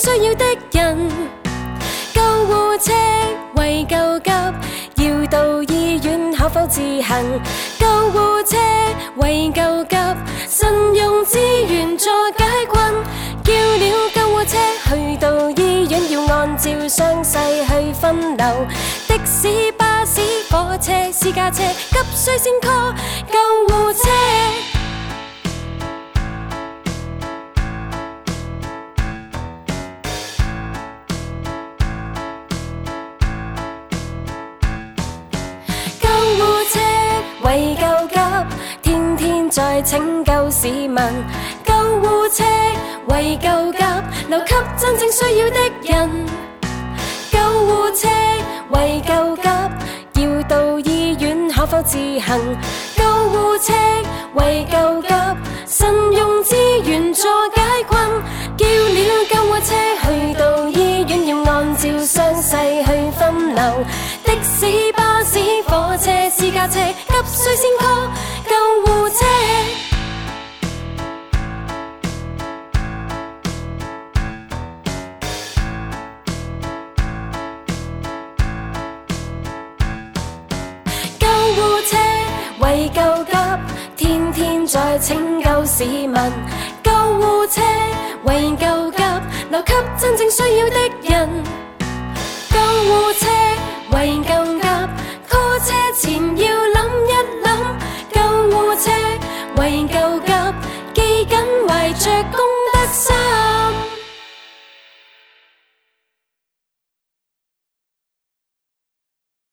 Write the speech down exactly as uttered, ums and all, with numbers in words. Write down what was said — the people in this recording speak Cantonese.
需要的人。救護車為救急，要到醫院可否自行？救護車為救急，慎用資源助解困。叫了救護車去到醫院，要按照傷勢去分流。的士、巴士、火車、私家車，急需先 call 救護車。為救急，天天在拯救市民。救護車為救急，留給真正需要的人。救護車為救急，要到醫院可否自行？救護車為救急，慎用資源助解困。叫了救護車去到醫院，要按照傷勢去分流。的士、巴士、火車、私家車，急需先 call 救護車。救護車為救急，天天在拯救市民。救護車為救急，留給真正需要的人。救護車為救急，call車前要諗一諗。救護車為救急，記緊懷着公